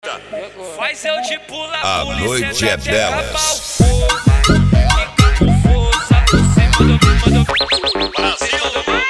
respeita. Faz eu de pular, A noite é delas. Fica com força por cima do Brasil.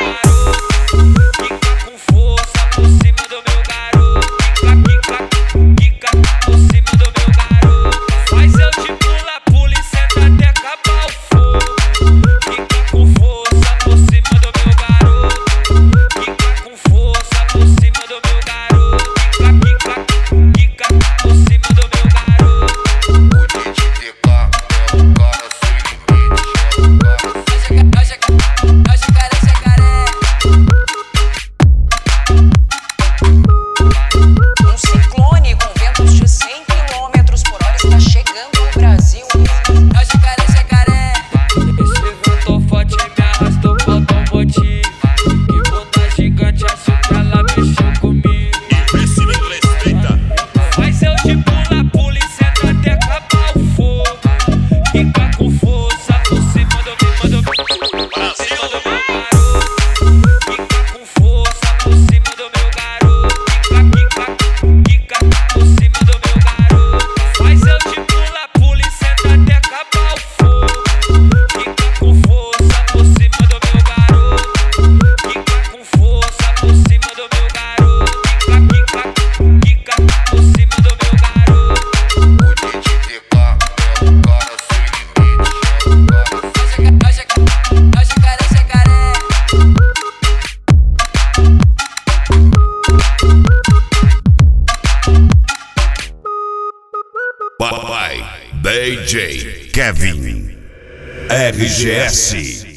Fica com força por cima do meu garoto. Fica por cima do meu garoto. Faz eu de pular, pula e senta até acabar o fogo. Fica com força por cima do meu garoto. Fica com força por cima do meu garoto. Fica por cima do meu garoto. O DJK é o cara sem limite, é o cara Um ciclone com ventos de 100 km por hora está chegando ao Brasil. Jacaré. Esse levantou forte e me arrastou pro automotivo. Que bunda gigante, acho que ela mexeu comigo. E vê se me respeita. Faz eu de pula e senta até acabar o fogo. Fica com força por cima do meu Brasil. Fica com força por cima do meu garoto. Fica por cima do meu garoto. Faz eu de pula e senta até acabar o fogo. Fica com força por cima do meu garoto. Fica com força por cima do meu garoto. Fica por cima do meu garoto. O DJK é o cara sem limite, é o cara Jacaré. Papai DJ Kevin RGS